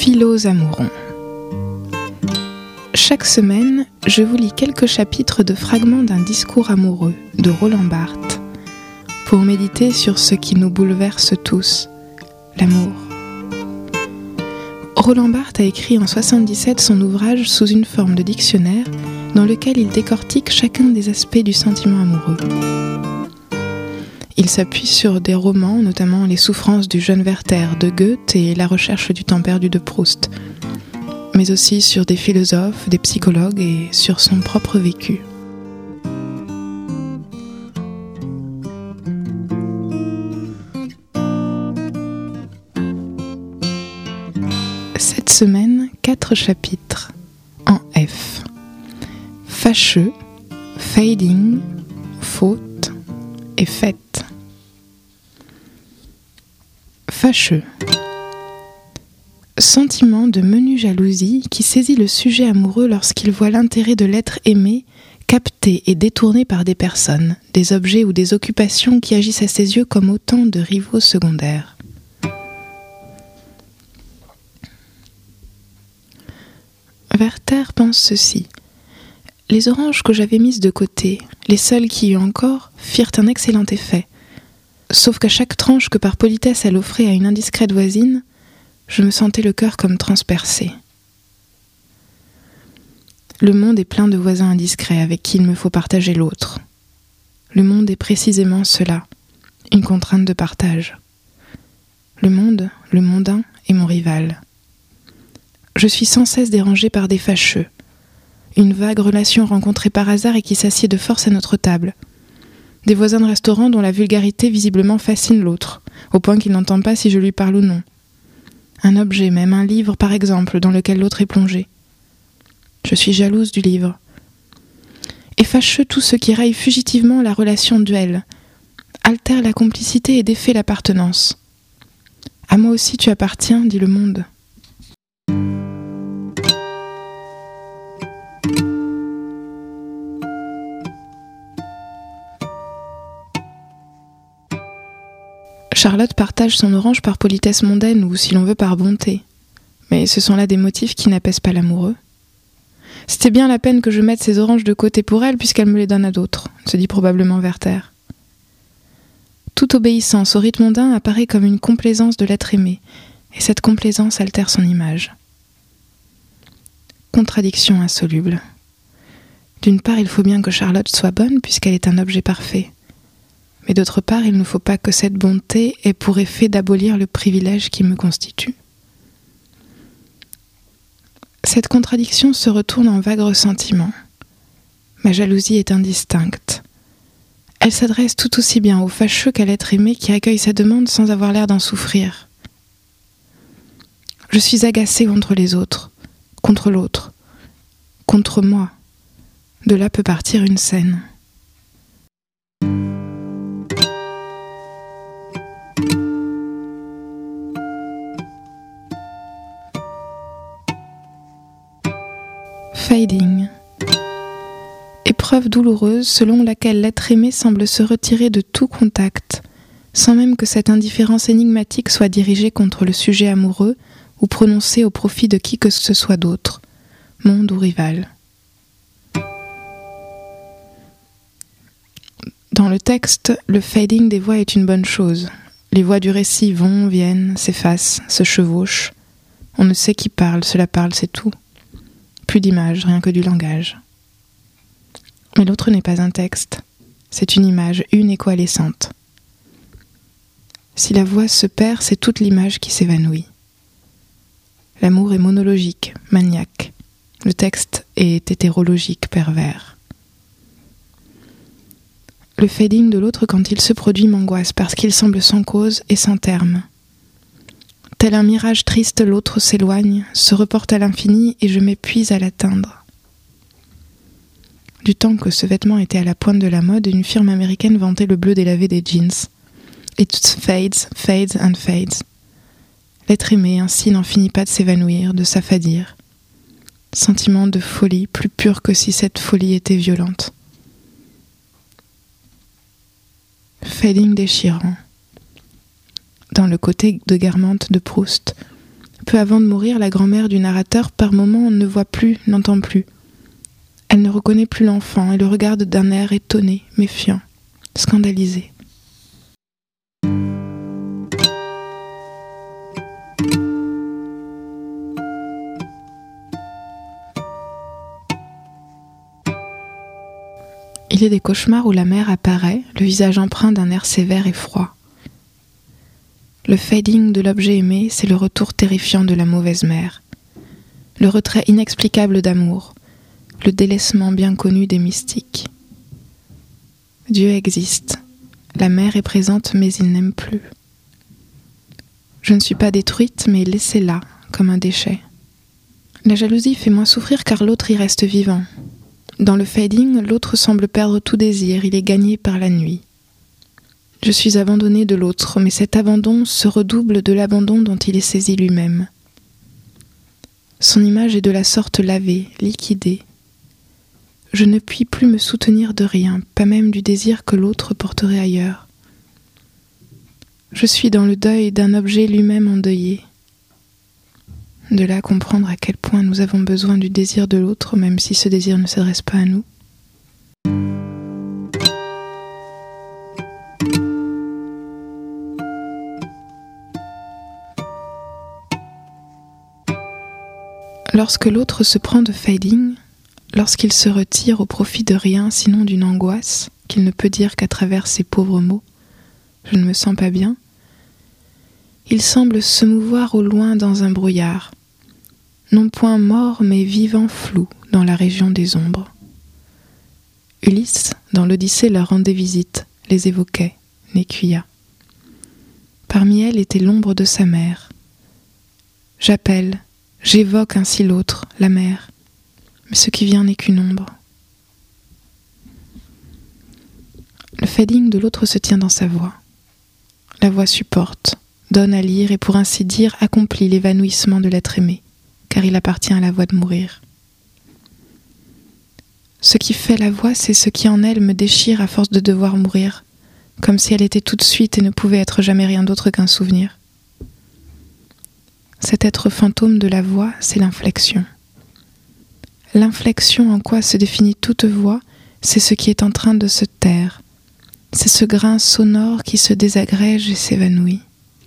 Philos Amouron. Chaque semaine, je vous lis quelques chapitres de fragments d'un discours amoureux de Roland Barthes pour méditer sur ce qui nous bouleverse tous, l'amour. Roland Barthes a écrit en 1977 son ouvrage sous une forme de dictionnaire dans lequel il décortique chacun des aspects du sentiment amoureux. Il s'appuie sur des romans, notamment Les souffrances du jeune Werther de Goethe et La recherche du temps perdu de Proust, mais aussi sur des philosophes, des psychologues et sur son propre vécu. Cette semaine, 4 chapitres en F. Fâcheux, fading, faute et fête. Fâcheux. Sentiment de menue jalousie qui saisit le sujet amoureux lorsqu'il voit l'intérêt de l'être aimé capté et détourné par des personnes, des objets ou des occupations qui agissent à ses yeux comme autant de rivaux secondaires. Werther pense ceci. Les oranges que j'avais mises de côté, les seules qui y eurent encore, firent un excellent effet. Sauf qu'à chaque tranche que par politesse elle offrait à une indiscrète voisine, je me sentais le cœur comme transpercé. Le monde est plein de voisins indiscrets avec qui il me faut partager l'autre. Le monde est précisément cela, une contrainte de partage. Le monde, le mondain, est mon rival. Je suis sans cesse dérangée par des fâcheux, une vague relation rencontrée par hasard et qui s'assied de force à notre table. Des voisins de restaurant dont la vulgarité visiblement fascine l'autre, au point qu'il n'entend pas si je lui parle ou non. Un objet, même un livre par exemple, dans lequel l'autre est plongé. Je suis jalouse du livre. Et fâcheux tout ce qui raille fugitivement la relation duel, altère la complicité et défait l'appartenance. À moi aussi tu appartiens, dit le monde. Charlotte partage son orange par politesse mondaine ou, si l'on veut, par bonté. Mais ce sont là des motifs qui n'apaisent pas l'amoureux. C'était bien la peine que je mette ces oranges de côté pour elle puisqu'elle me les donne à d'autres, se dit probablement Werther. Toute obéissance au rite mondain apparaît comme une complaisance de l'être aimé, et cette complaisance altère son image. Contradiction insoluble. D'une part, il faut bien que Charlotte soit bonne puisqu'elle est un objet parfait. Mais d'autre part, il ne faut pas que cette bonté ait pour effet d'abolir le privilège qui me constitue. Cette contradiction se retourne en vague ressentiment. Ma jalousie est indistincte. Elle s'adresse tout aussi bien au fâcheux qu'à l'être aimé qui accueille sa demande sans avoir l'air d'en souffrir. Je suis agacée contre les autres, contre l'autre, contre moi. De là peut partir une scène. Fading. Épreuve douloureuse selon laquelle l'être aimé semble se retirer de tout contact, sans même que cette indifférence énigmatique soit dirigée contre le sujet amoureux ou prononcée au profit de qui que ce soit d'autre, monde ou rival. Dans le texte, le fading des voix est une bonne chose. Les voix du récit vont, viennent, s'effacent, se chevauchent. On ne sait qui parle, cela parle, c'est tout. Plus d'images, rien que du langage. Mais l'autre n'est pas un texte, c'est une image, une et coalescente. Si la voix se perd, c'est toute l'image qui s'évanouit. L'amour est monologique, maniaque. Le texte est hétérologique, pervers. Le fading de l'autre quand il se produit m'angoisse parce qu'il semble sans cause et sans terme. Tel un mirage triste, l'autre s'éloigne, se reporte à l'infini et je m'épuise à l'atteindre. Du temps que ce vêtement était à la pointe de la mode, une firme américaine vantait le bleu délavé des jeans. It fades, fades and fades. L'être aimé ainsi n'en finit pas de s'évanouir, de s'affadir. Sentiment de folie, plus pur que si cette folie était violente. Fading déchirant. Dans le côté de Guermantes de Proust, Peu avant de mourir, la grand-mère du narrateur, par moments, ne voit plus, n'entend plus. Elle ne reconnaît plus l'enfant et le regarde d'un air étonné, méfiant, scandalisé. Il y a des cauchemars où la mère apparaît, le visage empreint d'un air sévère et froid. Le fading de l'objet aimé, c'est le retour terrifiant de la mauvaise mère. Le retrait inexplicable d'amour, le délaissement bien connu des mystiques. Dieu existe, la mère est présente mais il n'aime plus. Je ne suis pas détruite mais laissée là, comme un déchet. La jalousie fait moins souffrir car l'autre y reste vivant. Dans le fading, l'autre semble perdre tout désir, il est gagné par la nuit. Je suis abandonnée de l'autre, mais cet abandon se redouble de l'abandon dont il est saisi lui-même. Son image est de la sorte lavée, liquidée. Je ne puis plus me soutenir de rien, pas même du désir que l'autre porterait ailleurs. Je suis dans le deuil d'un objet lui-même endeuillé. De là comprendre à quel point nous avons besoin du désir de l'autre, même si ce désir ne s'adresse pas à nous. Lorsque l'autre se prend de fading, lorsqu'il se retire au profit de rien sinon d'une angoisse qu'il ne peut dire qu'à travers ses pauvres mots, je ne me sens pas bien, il semble se mouvoir au loin dans un brouillard, non point mort mais vivant flou dans la région des ombres. Ulysse, dans l'Odyssée, leur rendait visite, les évoquait, Néquia. Parmi elles était l'ombre de sa mère. J'appelle, j'évoque ainsi l'autre, la mère, mais ce qui vient n'est qu'une ombre. Le fading de l'autre se tient dans sa voix. La voix supporte, donne à lire et pour ainsi dire accomplit l'évanouissement de l'être aimé, car il appartient à la voix de mourir. Ce qui fait la voix, c'est ce qui en elle me déchire à force de devoir mourir, comme si elle était tout de suite et ne pouvait être jamais rien d'autre qu'un souvenir. Cet être fantôme de la voix, c'est l'inflexion. L'inflexion en quoi se définit toute voix, c'est ce qui est en train de se taire. C'est ce grain sonore qui se désagrège et s'évanouit.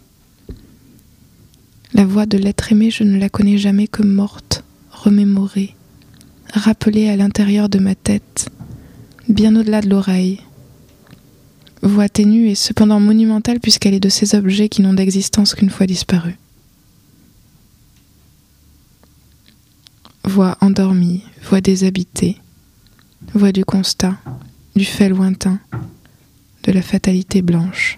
La voix de l'être aimé, je ne la connais jamais que morte, remémorée, rappelée à l'intérieur de ma tête, bien au-delà de l'oreille. Voix ténue et cependant monumentale puisqu'elle est de ces objets qui n'ont d'existence qu'une fois disparus. Voix endormie, voix déshabitée, voix du constat, du fait lointain, de la fatalité blanche.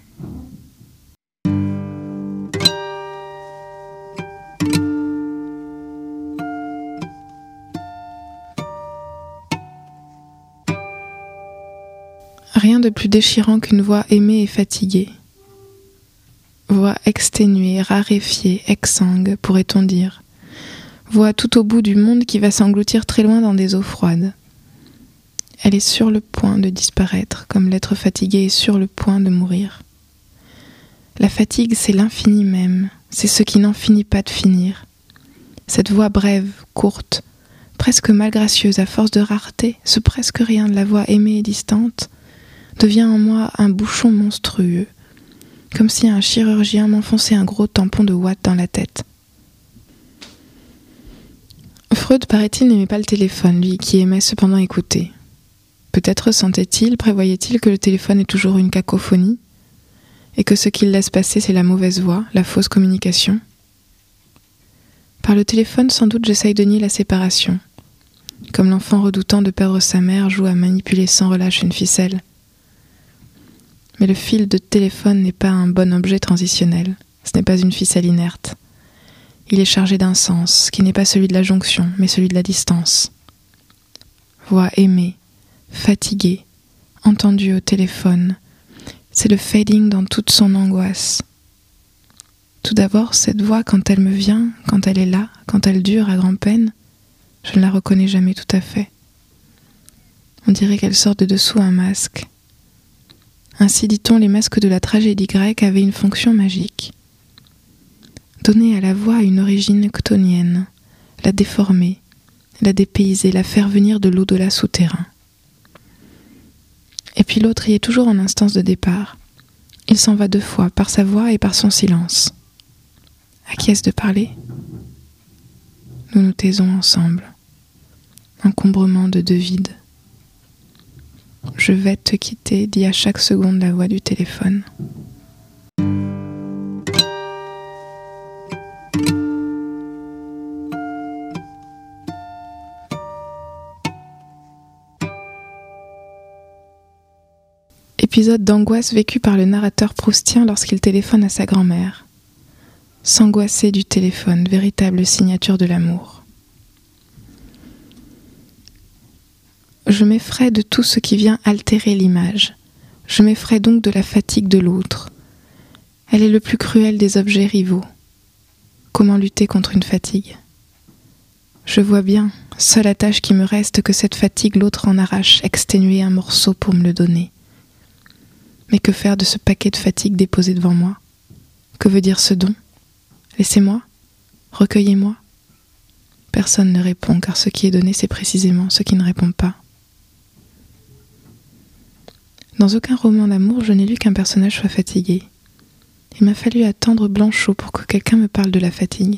Rien de plus déchirant qu'une voix aimée et fatiguée. Voix exténuée, raréfiée, exsangue, pourrait-on dire. Voix tout au bout du monde qui va s'engloutir très loin dans des eaux froides. Elle est sur le point de disparaître, comme l'être fatigué est sur le point de mourir. La fatigue, c'est l'infini même, c'est ce qui n'en finit pas de finir. Cette voix brève, courte, presque malgracieuse à force de rareté, ce presque rien de la voix aimée et distante, devient en moi un bouchon monstrueux, comme si un chirurgien m'enfonçait un gros tampon de ouate dans la tête. Freud, paraît-il, n'aimait pas le téléphone, lui qui aimait cependant écouter. Peut-être sentait-il, prévoyait-il que le téléphone est toujours une cacophonie, et que ce qu'il laisse passer c'est la mauvaise voix, la fausse communication. Par le téléphone, sans doute, j'essaye de nier la séparation, comme l'enfant redoutant de perdre sa mère joue à manipuler sans relâche une ficelle. Mais le fil de téléphone n'est pas un bon objet transitionnel, ce n'est pas une ficelle inerte. Il est chargé d'un sens, qui n'est pas celui de la jonction, mais celui de la distance. Voix aimée, fatiguée, entendue au téléphone, c'est le fading dans toute son angoisse. Tout d'abord, cette voix, quand elle me vient, quand elle est là, quand elle dure à grand-peine, je ne la reconnais jamais tout à fait. On dirait qu'elle sort de dessous un masque. Ainsi dit-on, les masques de la tragédie grecque avaient une fonction magique. Donner à la voix une origine chthonienne, la déformer, la dépayser, la faire venir de l'au-delà souterrain. Et puis l'autre y est toujours en instance de départ. Il s'en va 2 fois, par sa voix et par son silence. À qui est-ce de parler ? Nous nous taisons ensemble. Encombrement de 2 vides. Je vais te quitter, dit à chaque seconde la voix du téléphone. Épisode d'angoisse vécu par le narrateur proustien lorsqu'il téléphone à sa grand-mère. S'angoisser du téléphone, véritable signature de l'amour. Je m'effraie de tout ce qui vient altérer l'image. Je m'effraie donc de la fatigue de l'autre. Elle est le plus cruel des objets rivaux. Comment lutter contre une fatigue ? Je vois bien, seule tâche qui me reste, que cette fatigue l'autre en arrache, exténuer un morceau pour me le donner. Mais que faire de ce paquet de fatigue déposé devant moi ? Que veut dire ce don ? Laissez-moi ? Recueillez-moi ? Personne ne répond, car ce qui est donné, c'est précisément ce qui ne répond pas. Dans aucun roman d'amour, je n'ai lu qu'un personnage soit fatigué. Il m'a fallu attendre Blanchot pour que quelqu'un me parle de la fatigue.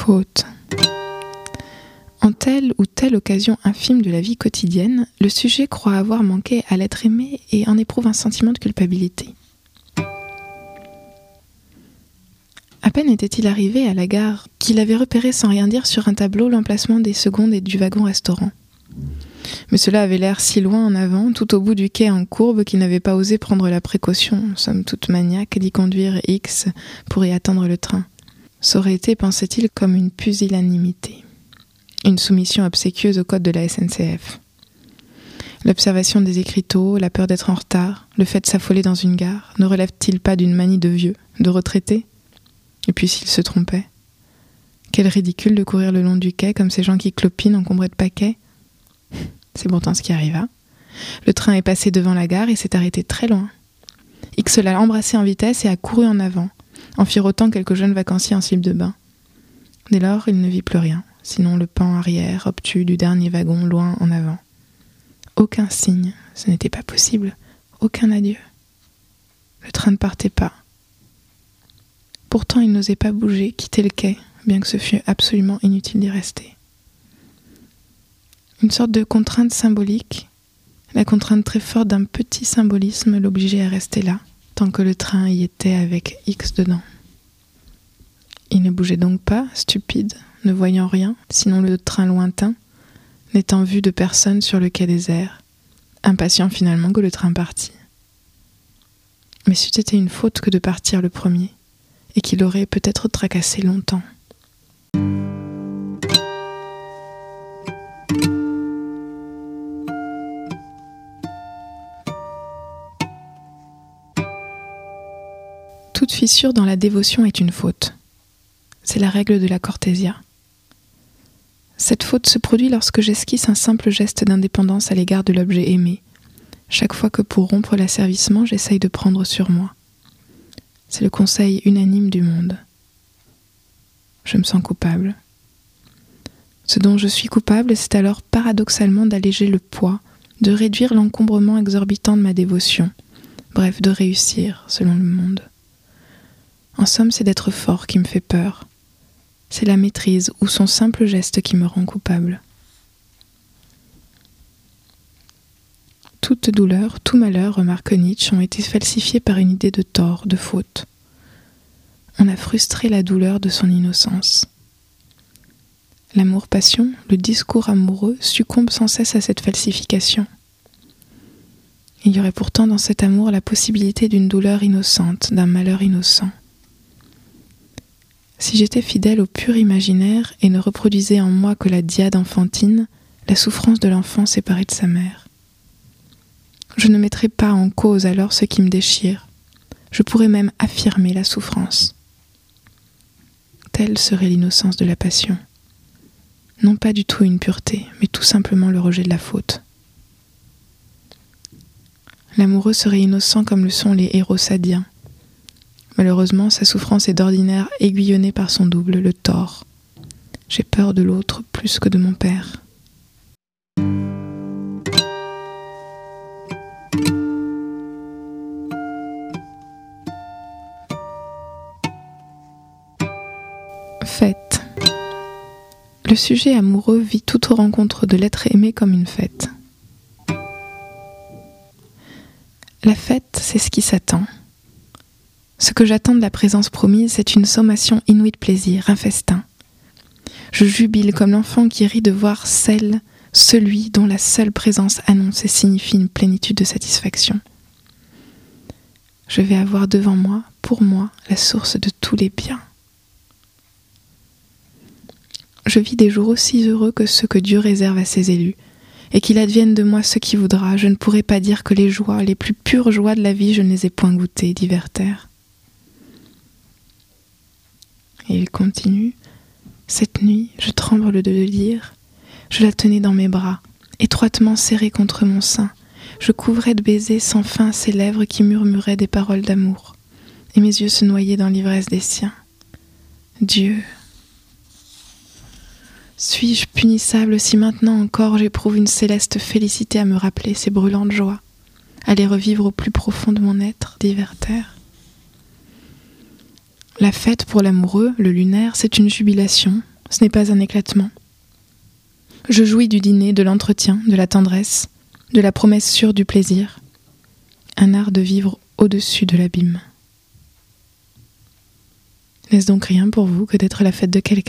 Faute. En telle ou telle occasion infime de la vie quotidienne, le sujet croit avoir manqué à l'être aimé et en éprouve un sentiment de culpabilité. À peine était-il arrivé à la gare qu'il avait repéré sans rien dire sur un tableau l'emplacement des secondes et du wagon-restaurant. Mais cela avait l'air si loin en avant, tout au bout du quai en courbe, qu'il n'avait pas osé prendre la précaution, somme toute maniaque, d'y conduire X pour y attendre le train. Ça aurait été, pensait-il, comme une pusillanimité. Une soumission obséquieuse au code de la SNCF. L'observation des écriteaux, la peur d'être en retard, le fait de s'affoler dans une gare, ne relève-t-il pas d'une manie de vieux, de retraité ? Et puis s'il se trompait ? Quel ridicule de courir le long du quai comme ces gens qui clopinent encombrés de paquets. C'est pourtant ce qui arriva. Le train est passé devant la gare et s'est arrêté très loin. X l'a embrassé en vitesse et a couru en avant, en firotant quelques jeunes vacanciers en slip de bain. Dès lors, il ne vit plus rien, sinon le pan arrière obtus du dernier wagon loin en avant. Aucun signe, ce n'était pas possible, aucun adieu. Le train ne partait pas. Pourtant, il n'osait pas bouger, quitter le quai, bien que ce fût absolument inutile d'y rester. Une sorte de contrainte symbolique, la contrainte très forte d'un petit symbolisme l'obligeait à rester là, tant que le train y était avec X dedans. Il ne bougeait donc pas, stupide, ne voyant rien, sinon le train lointain, n'étant vu de personne sur le quai désert, impatient finalement que le train partît. Mais c'eût été une faute que de partir le premier, et qu'il aurait peut-être tracassé longtemps. Toute fissure dans la dévotion est une faute. C'est la règle de la Cortésia. Cette faute se produit lorsque j'esquisse un simple geste d'indépendance à l'égard de l'objet aimé, chaque fois que pour rompre l'asservissement, j'essaye de prendre sur moi. C'est le conseil unanime du monde. Je me sens coupable. Ce dont je suis coupable, c'est alors paradoxalement d'alléger le poids, de réduire l'encombrement exorbitant de ma dévotion, bref, de réussir, selon le monde. En somme, c'est d'être fort qui me fait peur. C'est la maîtrise ou son simple geste qui me rend coupable. Toute douleur, tout malheur, remarque Nietzsche, ont été falsifiés par une idée de tort, de faute. On a frustré la douleur de son innocence. L'amour-passion, le discours amoureux, succombe sans cesse à cette falsification. Il y aurait pourtant dans cet amour la possibilité d'une douleur innocente, d'un malheur innocent. Si j'étais fidèle au pur imaginaire et ne reproduisais en moi que la dyade enfantine, la souffrance de l'enfant séparé de sa mère. Je ne mettrais pas en cause alors ce qui me déchire. Je pourrais même affirmer la souffrance. Telle serait l'innocence de la passion. Non pas du tout une pureté, mais tout simplement le rejet de la faute. L'amoureux serait innocent comme le sont les héros sadiens. Malheureusement, sa souffrance est d'ordinaire aiguillonnée par son double, le tort. J'ai peur de l'autre plus que de mon père. Fête. Le sujet amoureux vit toute rencontre de l'être aimé comme une fête. La fête, c'est ce qui s'attend. Ce que j'attends de la présence promise, c'est une sommation inouïe de plaisir, un festin. Je jubile comme l'enfant qui rit de voir celui dont la seule présence annonce et signifie une plénitude de satisfaction. Je vais avoir devant moi, pour moi, la source de tous les biens. Je vis des jours aussi heureux que ceux que Dieu réserve à ses élus, et qu'il advienne de moi ce qui voudra. Je ne pourrai pas dire que les joies, les plus pures joies de la vie, je ne les ai point goûtées, dit Werther. Et il continue. Cette nuit, je tremble de le dire. Je la tenais dans mes bras, étroitement serrée contre mon sein. Je couvrais de baisers sans fin ses lèvres qui murmuraient des paroles d'amour, et mes yeux se noyaient dans l'ivresse des siens. Dieu, suis-je punissable si maintenant encore j'éprouve une céleste félicité à me rappeler ces brûlantes joies, à les revivre au plus profond de mon être, dit Werther. La fête pour l'amoureux, le lunaire, c'est une jubilation, ce n'est pas un éclatement. Je jouis du dîner, de l'entretien, de la tendresse, de la promesse sûre du plaisir. Un art de vivre au-dessus de l'abîme. N'est-ce donc rien pour vous que d'être la fête de quelqu'un ?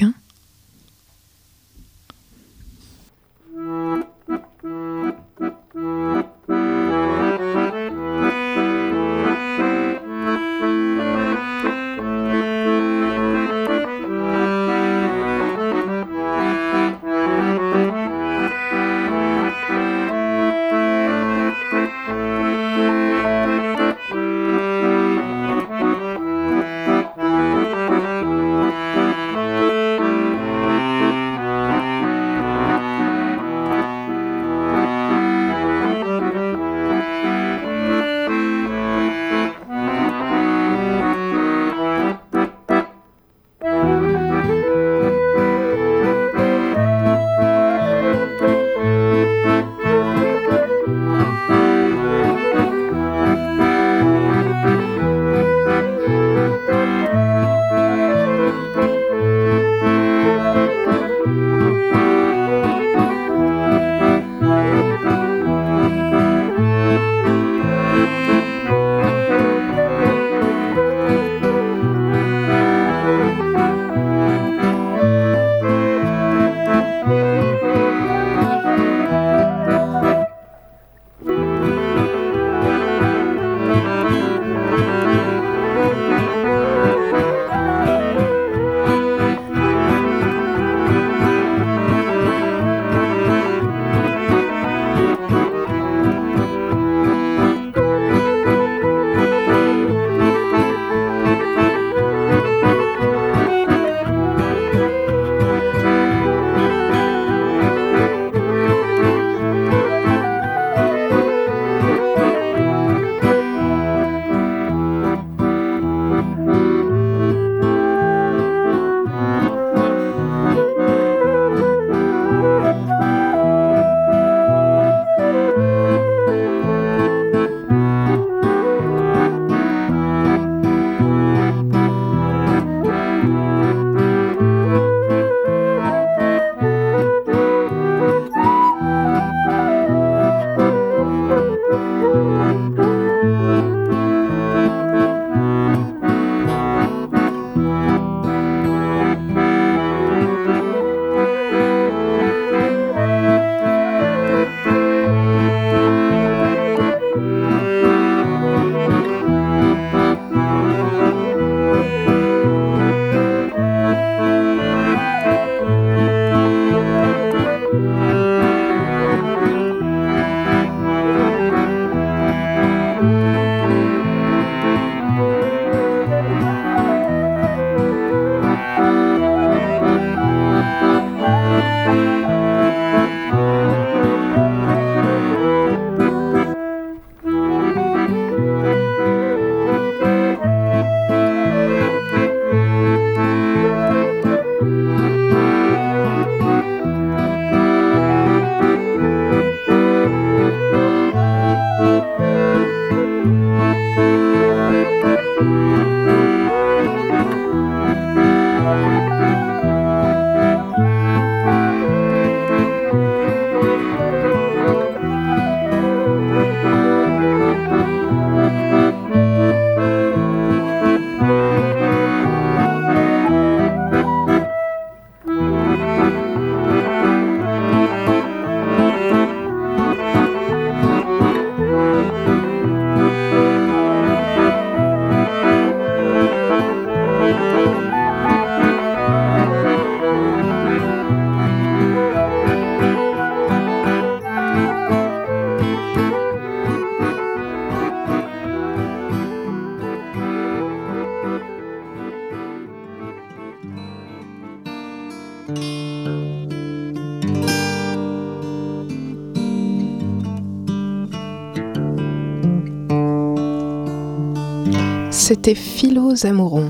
C'était Philos Amouron,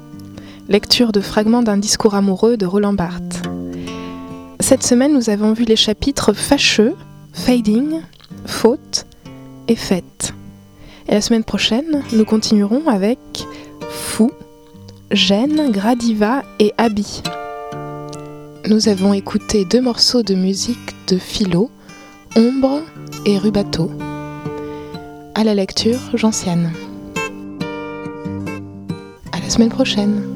lecture de fragments d'un discours amoureux de Roland Barthes. Cette semaine, nous avons vu les chapitres fâcheux, fading, faute et fête. Et la semaine prochaine, nous continuerons avec fou, gêne, gradiva et habit. nous avons écouté 2 morceaux de musique de Philo, Ombre et Rubato. À la lecture, Gentiane. À la semaine prochaine.